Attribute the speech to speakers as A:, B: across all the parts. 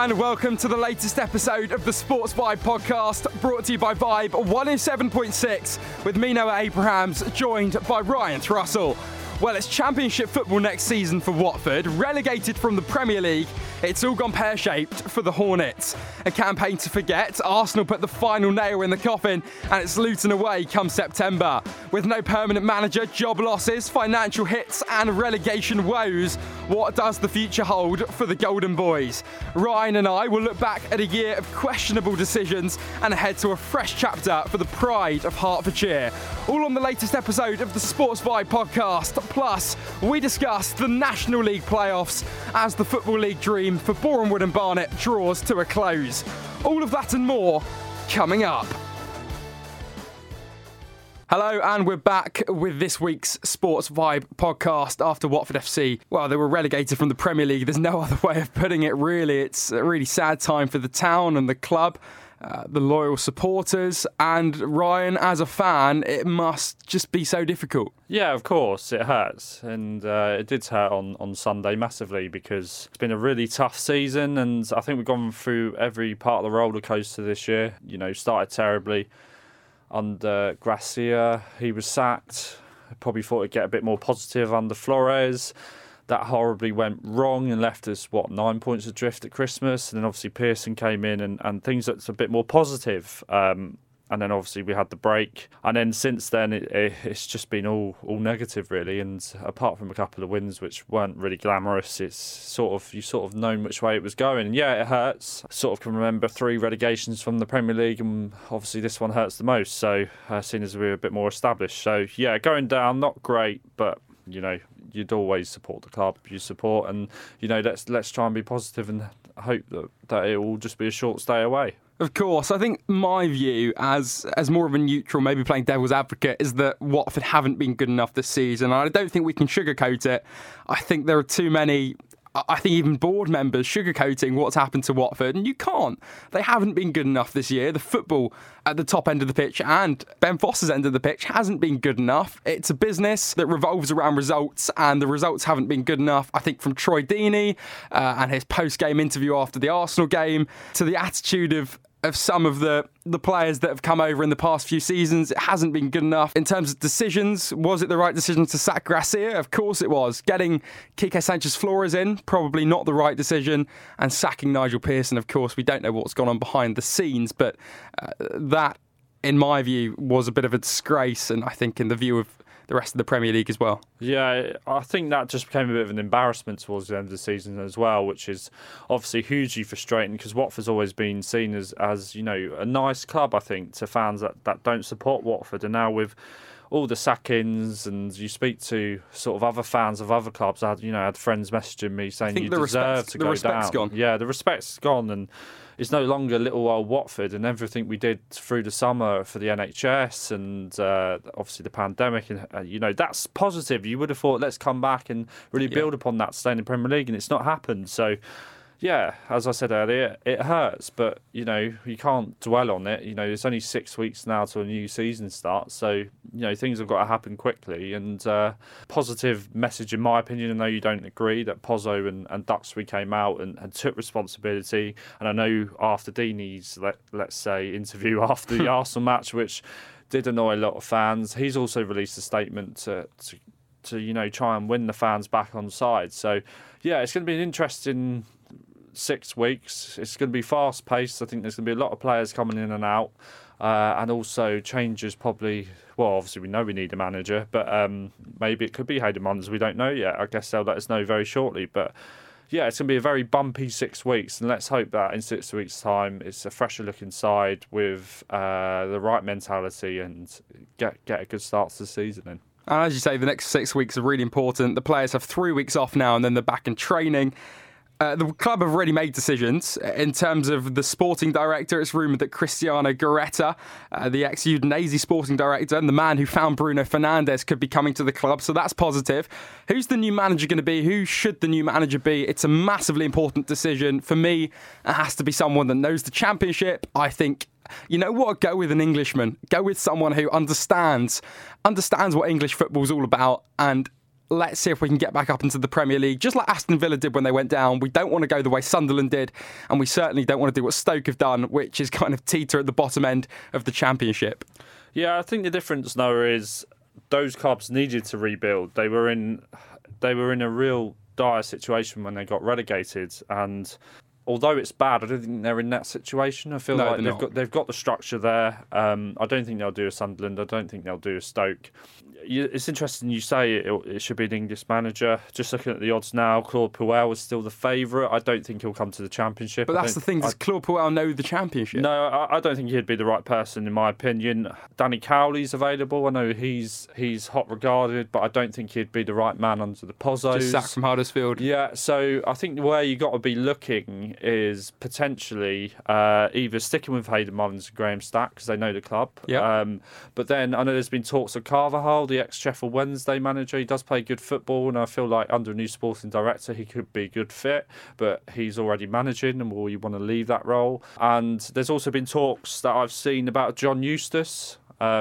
A: and welcome to the latest episode of the Sports Vibe podcast, brought to you by Vibe 107.6, with me, Noah Abrahams, joined by Ryan Thrussell. Well, it's Championship football next season for Watford, relegated from the Premier League. It's all gone pear-shaped for the Hornets. A campaign to forget, Arsenal put the final nail in the coffin, and it's Luton away come September. With no permanent manager, job losses, financial hits and relegation woes, what does the future hold for the Golden Boys? Ryan and I will look back at a year of questionable decisions and ahead to a fresh chapter for the pride of Hertfordshire. All on the latest episode of the Sports Vibe podcast. Plus, we discuss the National League playoffs as the Football League dream for Boreham Wood and Barnet draws to a close. All of that and more coming up. Hello, and we're back with this week's Sports Vibe podcast after Watford FC. Well, they were relegated from the Premier League. There's no other way of putting it, really. It's a really sad time for the town and the club, the loyal supporters, and Ryan, as a fan, it must just be so difficult.
B: Yeah, of course, it hurts, and it did hurt on Sunday massively because it's been a really tough season, and I think we've gone through every part of the roller coaster this year. You know, started terribly under Gracia. He was sacked. I probably thought it'd get a bit more positive under Flores. That horribly went wrong and left us, 9 points adrift at Christmas. And then obviously Pearson came in and things that's a bit more positive. And then obviously we had the break. And then since then, it's just been all negative, really. And apart from a couple of wins, which weren't really glamorous, it's you sort of known which way it was going. And yeah, it hurts. I sort of can remember 3 relegations from the Premier League, and obviously this one hurts the most. So seeing as we're a bit more established. So yeah, going down, not great, but you know, you'd always support the club you support, and you know, let's try and be positive and hope that it will just be a short stay away.
A: Of course, I think my view as more of a neutral, maybe playing devil's advocate, is that Watford haven't been good enough this season. I don't think we can sugarcoat it. I think there are too many, I think even board members sugarcoating what's happened to Watford, and you can't. They haven't been good enough this year. The football at the top end of the pitch and Ben Foster's end of the pitch hasn't been good enough. It's a business that revolves around results, and the results haven't been good enough. I think from Troy Deeney and his post-game interview after the Arsenal game to the attitude of some of the players that have come over in the past few seasons, it hasn't been good enough. In terms of decisions, was it the right decision to sack Gracia? Of course it was. Getting Quique Sanchez-Flores in, probably not the right decision. And sacking Nigel Pearson, of course, we don't know what's gone on behind the scenes, but that, in my view, was a bit of a disgrace, and I think in the view of the rest of the Premier League as well.
B: Yeah, I think that just became a bit of an embarrassment towards the end of the season as well, which is obviously hugely frustrating because Watford's always been seen as you know, a nice club, I think, to fans that don't support Watford. And now with all the sackings, and you speak to sort of other fans of other clubs, I had friends messaging me saying you deserve to go down.
A: The respect's gone.
B: Yeah, the respect's gone, and it's no longer little old Watford, and everything we did through the summer for the NHS and obviously the pandemic, and that's positive. You would have thought, let's come back and really build upon that, stay in the Premier League, and it's not happened. So yeah, as I said earlier, it hurts, but you can't dwell on it. It's only 6 weeks now till a new season starts, so things have got to happen quickly. And positive message, in my opinion, I know you don't agree, that Pozzo and Duxbury came out and took responsibility. And I know after Deeney's, let's say, interview after the Arsenal match, which did annoy a lot of fans, he's also released a statement to try and win the fans back on side. So yeah, it's going to be an interesting 6 weeks. It's going to be fast paced. I think there's going to be a lot of players coming in and out, and also changes probably. Well, obviously we know we need a manager, but maybe it could be Hayden Mullins. We don't know yet. I guess they'll let us know very shortly. But yeah, it's going to be a very bumpy 6 weeks, and let's hope that in 6 weeks' time it's a fresher looking side with the right mentality and get a good start to the season in.
A: And as you say, the next 6 weeks are really important. The players have 3 weeks off now, and then they're back in training. The club have already made decisions. In terms of the sporting director, it's rumoured that Cristiano Gareca, the ex-Udinese sporting director and the man who found Bruno Fernandes, could be coming to the club, so that's positive. Who's the new manager going to be? Who should the new manager be? It's a massively important decision. For me, it has to be someone that knows the Championship. I think, you know what, go with an Englishman. Go with someone who understands what English football's all about, and let's see if we can get back up into the Premier League, just like Aston Villa did when they went down. We don't want to go the way Sunderland did, and we certainly don't want to do what Stoke have done, which is kind of teeter at the bottom end of the Championship.
B: Yeah, I think the difference, Noah, is those clubs needed to rebuild. They were in a real dire situation when they got relegated, and although it's bad, I don't think they're in that situation. I feel like they've got the structure there. I don't think they'll do a Sunderland. I don't think they'll do a Stoke. It's interesting you say it should be an English manager. Just looking at the odds now, Claude Puel is still the favourite. I don't think he'll come to the Championship.
A: But that's the thing, does Claude Puel know the Championship?
B: No, I don't think he'd be the right person, in my opinion. Danny Cowley's available. I know he's hot regarded, but I don't think he'd be the right man under the Pozzos.
A: Just sacked from Huddersfield.
B: Yeah, so I think where you got to be looking is potentially either sticking with Hayden Mullins and Graham Stack because they know the club.
A: Yep.
B: But then I know there's been talks of Carvajal, the ex-Sheffield Wednesday manager. He does play good football, and I feel like under a new sporting director he could be a good fit, but he's already managing, and will you want to leave that role? And there's also been talks that I've seen about John Eustace.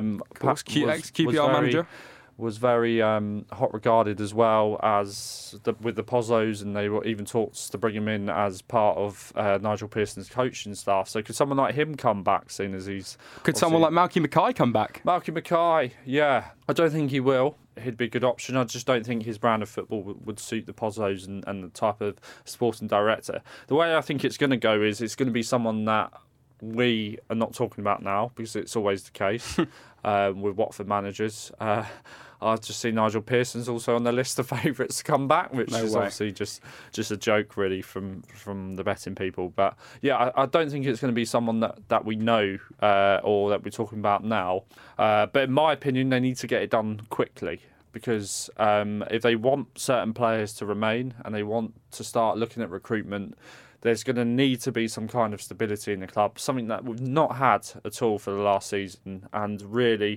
A: Ex-QPR manager.
B: Was very hot regarded as well as with the Pozzos, and they were even talks to bring him in as part of Nigel Pearson's coaching staff. So could someone like him come back, seeing as he's...
A: Could someone like Malky Mackay come back?
B: Malky Mackay, yeah. I don't think he will. He'd be a good option. I just don't think his brand of football would suit the Pozzos and the type of sporting director. The way I think it's going to go is it's going to be someone that we are not talking about now, because it's always the case with Watford managers. I've just seen Nigel Pearson's also on the list of favourites to come back, which is obviously just a joke really from the betting people. But yeah, I don't think it's going to be someone that we know or that we're talking about now. But in my opinion, they need to get it done quickly. Because if they want certain players to remain and they want to start looking at recruitment, there's going to need to be some kind of stability in the club, something that we've not had at all for the last season, and really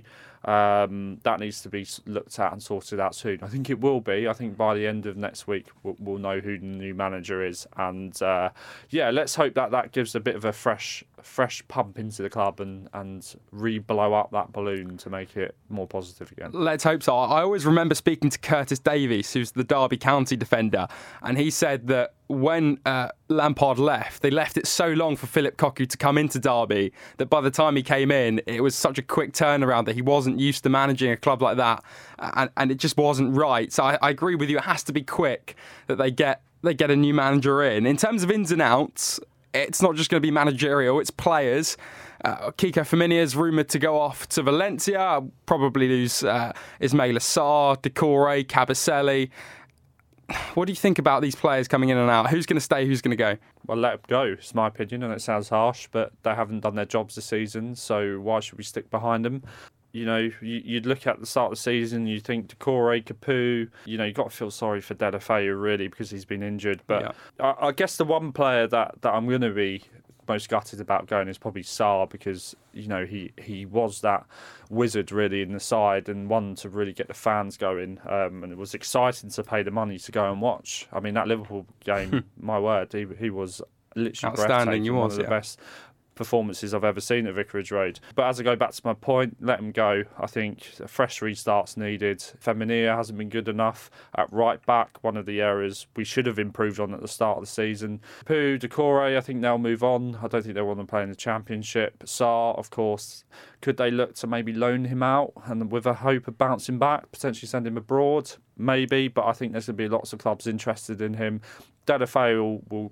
B: that needs to be looked at and sorted out soon. I think it will be. I think by the end of next week we'll know who the new manager is, and let's hope that gives a bit of a fresh pump into the club and re-blow up that balloon to make it more positive again.
A: Let's hope so. I always remember speaking to Curtis Davies, who's the Derby County defender, and he said that when Lampard left, they left it so long for Philip Cocu to come into Derby that by the time he came in, it was such a quick turnaround that he wasn't used to managing a club like that, and it just wasn't right. So I agree with you. It has to be quick that they get a new manager in. In terms of ins and outs, it's not just going to be managerial, it's players. Kiko Femenia is rumoured to go off to Valencia, probably lose Ismaila Sarr, Decore, Kabasele. What do you think about these players coming in and out? Who's going to stay, who's going to go?
B: Well, let them go, it's my opinion, and it sounds harsh, but they haven't done their jobs this season, so why should we stick behind them? You know, you'd look at the start of the season, you think Decore, Capu, you've got to feel sorry for Deulofeu, really, because he's been injured. But yeah. I guess the one player that I'm going to be most gutted about going is probably Sarr, because he was that wizard really in the side and one to really get the fans going, and it was exciting to pay the money to go and watch. I mean, that Liverpool game, my word, he was literally
A: outstanding.
B: He was one of the best performances I've ever seen at Vicarage Road. But as I go back to my point, let them go. I think a fresh restart's needed. Femenia hasn't been good enough at right back, one of the areas we should have improved on at the start of the season. Poo, Decore, I think they'll move on. I don't think they want to play in the Championship. Sarr, of course, could they look to maybe loan him out and with a hope of bouncing back, potentially send him abroad? Maybe, but I think there's going to be lots of clubs interested in him. Deulofeu will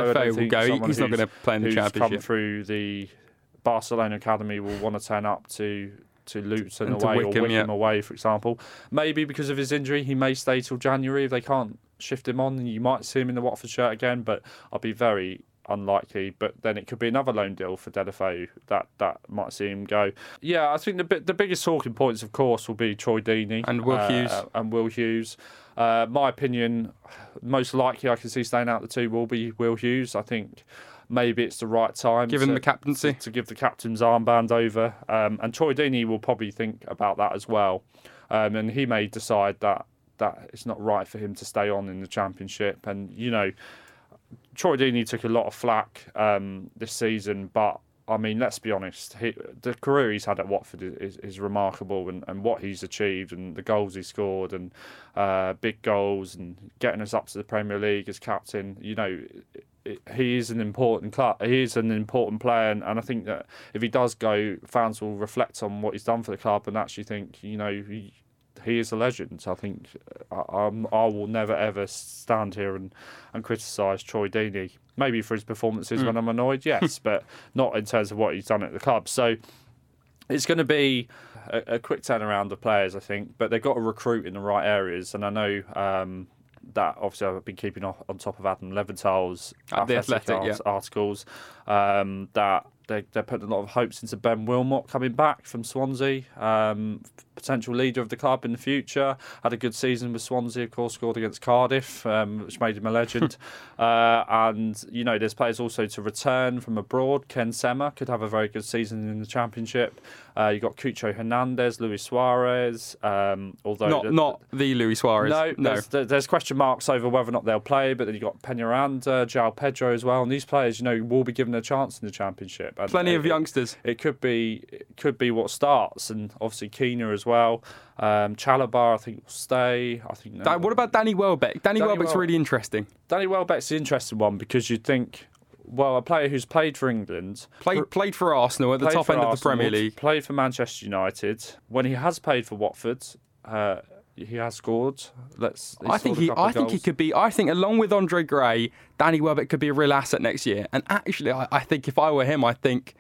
A: go. He's not going to play in the Championship.
B: Who's come through the Barcelona academy will want to turn up to Luton
A: and
B: away
A: to
B: Wickham away, for example. Maybe because of his injury, he may stay till January if they can't shift him on. And you might see him in the Watford shirt again, but I'll be very unlikely. But then it could be another loan deal for Deulofeu that might see him go. Yeah, I think the biggest talking points, of course, will be Troy Deeney
A: and Will Hughes.
B: My opinion, most likely I can see staying out the two will be Will Hughes. I think maybe it's the right time.
A: Give him the captaincy.
B: To give the captain's armband over. And Troy Deeney will probably think about that as well. And he may decide that it's not right for him to stay on in the Championship. And, Troy Deeney took a lot of flack this season, but I mean, let's be honest. The career he's had at Watford is remarkable, and what he's achieved, and the goals he scored, and big goals, and getting us up to the Premier League as captain. He is an important club. He is an important player, and I think that if he does go, fans will reflect on what he's done for the club and actually think, he is a legend. So I think I will never ever stand here and criticise Troy Deeney. Maybe for his performances when I'm annoyed, yes, but not in terms of what he's done at the club. So it's going to be a quick turnaround of players, I think, but they've got to recruit in the right areas. And I know that obviously I've been keeping on top of Adam Leventhal's articles that they're putting a lot of hopes into Ben Wilmot coming back from Swansea, potential leader of the club in the future. Had a good season with Swansea, of course, scored against Cardiff, which made him a legend. And there's players also to return from abroad. Ken Sema could have a very good season in the Championship. You've got Cucho Hernandez, Luis Suarez. Although
A: not the Luis Suarez.
B: No. There's question marks over whether or not they'll play. But then you've got Peñaranda, João Pedro as well, and these players, will be given a chance in the Championship. And
A: plenty of youngsters.
B: It could be what starts, and obviously Keena as well. Chalabar, I think, will stay.
A: What about Danny Welbeck? Danny Welbeck's really interesting.
B: Danny Welbeck's the interesting one because you'd think, well, a player who's played for England,
A: played for Arsenal at the top end of the Premier League,
B: played for Manchester United. When he has played for Watford, he has scored. I think he could be. I think along with Andre Gray, Danny Welbeck could be a real asset next year. And actually, I think if I were him, I think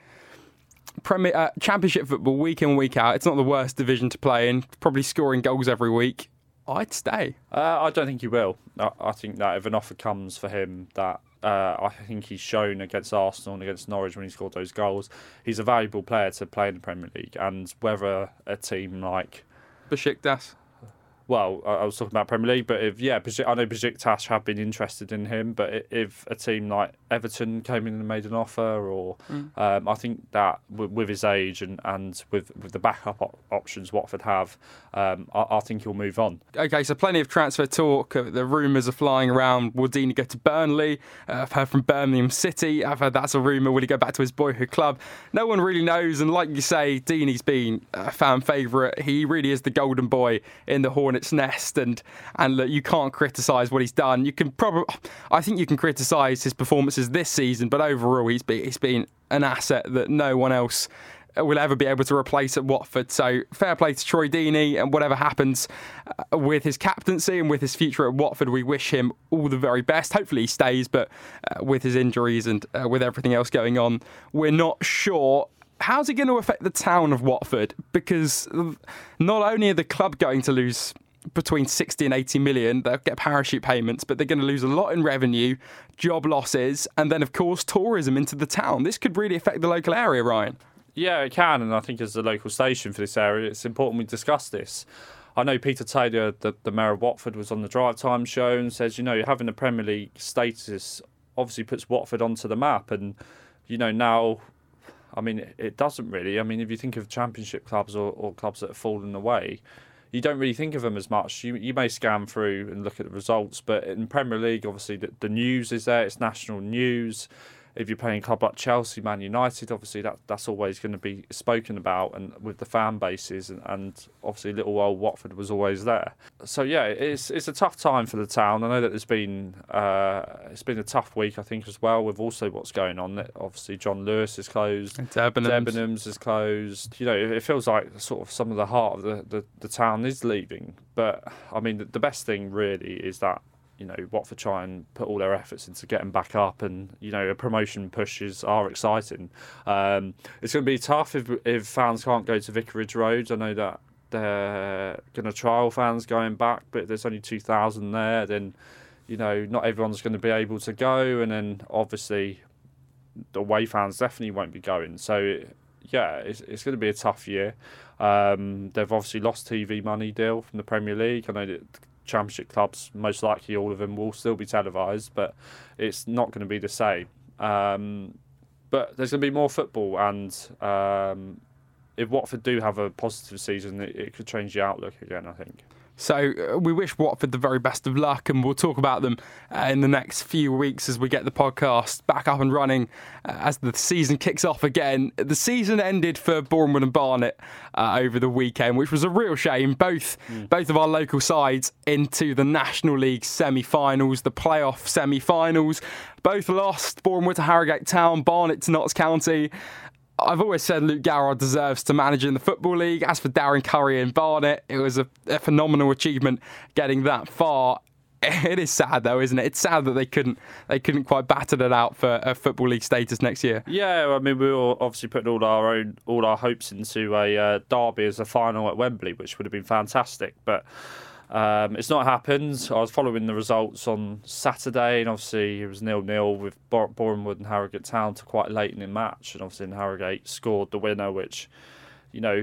B: Championship football, week in, week out, it's not the worst division to play in. Probably scoring goals every week. I'd stay. I don't think he will. I think that if an offer comes for him, that I think he's shown against Arsenal and against Norwich when he scored those goals, he's a valuable player to play in the Premier League. And whether a team like
A: Besiktas.
B: Well, I was talking about Premier League, but I know Besiktas have been interested in him. But if a team like Everton came in and made an offer, or I think that with his age and with the backup options Watford have, I think he'll move on.
A: Okay, so plenty of transfer talk. The rumours are flying around. Will Deeney go to Burnley? I've heard from Birmingham City. I've heard that's a rumour. Will he go back to his boyhood club? No one really knows. And like you say, Deeney's been a fan favourite. He really is the golden boy in the Hornets nest, and look, you can't criticise what he's done. I think you can criticise his performances this season, but overall he's been an asset that no one else will ever be able to replace at Watford. So fair play to Troy Deeney, and whatever happens with his captaincy and with his future at Watford, we wish him all the very best. Hopefully he stays, but with his injuries and with everything else going on, we're not sure. How's it going to affect the town of Watford? Because not only are the club going to lose between 60 and 80 million, they'll get parachute payments, but they're going to lose a lot in revenue, job losses, and then, of course, tourism into the town. This could really affect the local area, Ryan.
B: Yeah, it can, and I think as a local station for this area, it's important we discuss this. I know Peter Taylor, the Mayor of Watford, was on the Drive Time show and says, having the Premier League status obviously puts Watford onto the map, and, now... I mean, it doesn't really. I mean, if you think of Championship clubs or clubs that have fallen away, you don't really think of them as much. You may scan through and look at the results, but in Premier League, obviously, the news is there. It's national news. If you're playing a club like Chelsea, Man United, obviously that's always going to be spoken about, and with the fan bases, and obviously little old Watford was always there. So yeah, it's a tough time for the town. I know that it's been a tough week, I think, as well, with also what's going on. Obviously, John Lewis is closed, Debenhams is closed. It feels like sort of some of the heart of the town is leaving. But I mean, the best thing really is that Watford try and put all their efforts into getting back up, and a promotion pushes are exciting. It's going to be tough if fans can't go to Vicarage Road. I know that they're going to trial fans going back, but if there's only 2,000 there, then not everyone's going to be able to go, and then obviously the away fans definitely won't be going. So yeah, it's going to be a tough year. They've obviously lost TV money deal from the Premier League. I know that Championship clubs, most likely all of them, will still be televised, but it's not going to be the same. But there's going to be more football, and if Watford do have a positive season, it could change the outlook again, I think.
A: So we wish Watford the very best of luck, and we'll talk about them in the next few weeks as we get the podcast back up and running as the season kicks off again. The season ended for Bournemouth and Barnet over the weekend, which was a real shame. Both of our local sides into the National League semi-finals, the playoff semi-finals. Both lost. Bournemouth to Harrogate Town, Barnet to Notts County. I've always said Luke Garrard deserves to manage in the Football League. As for Darren Curry and Barnet, it was a phenomenal achievement getting that far. It is sad though, isn't it? It's sad that they couldn't quite battle it out for a Football League status next year.
B: Yeah, I mean, we were obviously putting all our hopes into a derby as a final at Wembley, which would have been fantastic, but it's not happened. I was following the results on Saturday, and obviously it was 0-0 with Bournemouth and Harrogate Town to quite late in the match, and obviously Harrogate scored the winner, which, you know,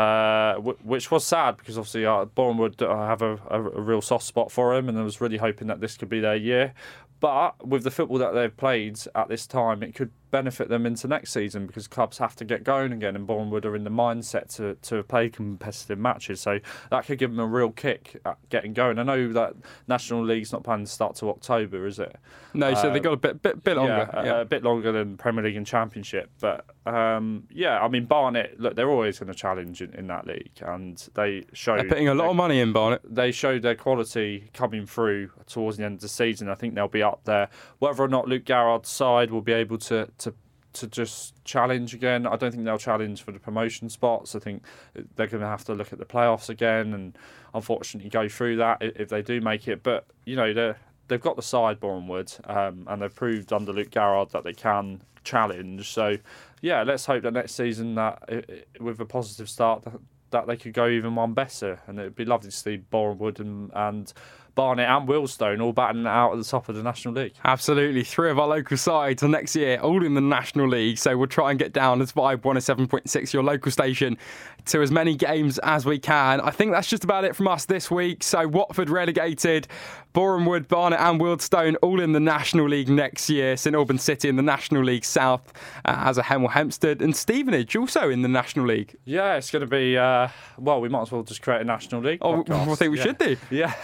B: which was sad because obviously Bournemouth have a real soft spot for him, and I was really hoping that this could be their year. But with the football that they've played at this time, it could benefit them into next season because clubs have to get going again, and Bournemouth are in the mindset to play competitive matches. So that could give them a real kick at getting going. I know that National League's not planning to start till October, is it?
A: No, so they've got a bit longer.
B: A bit longer than Premier League and Championship. But I mean, Barnet, look, they're always going to challenge in that league, and they're putting
A: a lot of money in Barnet.
B: They showed their quality coming through towards the end of the season. I think they'll be up there. Whether or not Luke Garrard's side will be able to just challenge again, I don't think they'll challenge for the promotion spots. I think they're going to have to look at the playoffs again and unfortunately go through that if they do make it. But, you know, they've got the side, Bournemouth, and they've proved under Luke Garrard that they can challenge. So, yeah, let's hope that next season, that with a positive start, that they could go even one better. And it would be lovely to see Bournemouth and Barnet and Wealdstone all batting it out at the top of the National League.
A: Absolutely. 3 of our local sides next year, all in the National League. So we'll try and get down as Vibe 107.6, your local station, to as many games as we can. I think that's just about it from us this week. So Watford relegated, Bournemouth, Barnet and Wealdstone all in the National League next year. St Albans City in the National League South, as a Hemel Hempstead, and Stevenage also in the National League.
B: Yeah, it's going to be, we might as well just create a National League podcast.
A: I think we should do.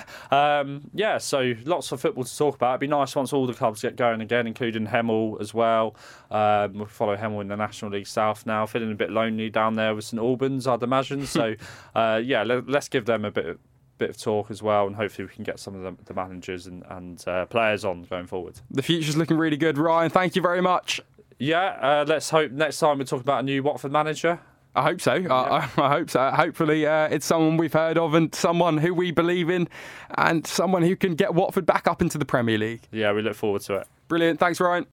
B: Yeah. So lots of football to talk about. It'd be nice once all the clubs get going again, including Hemel as well. We'll follow Hemel in the National League South now, feeling a bit lonely down there with St Albans, I'd imagine. So, let's give them a bit of talk as well, and hopefully we can get some of the managers and players on going forward.
A: The future's looking really good, Ryan. Thank you very much.
B: Yeah, let's hope next time we talk about a new Watford manager.
A: I hope so.
B: Yeah.
A: I hope so. Hopefully it's someone we've heard of and someone who we believe in and someone who can get Watford back up into the Premier League.
B: Yeah, we look forward to it.
A: Brilliant. Thanks, Ryan.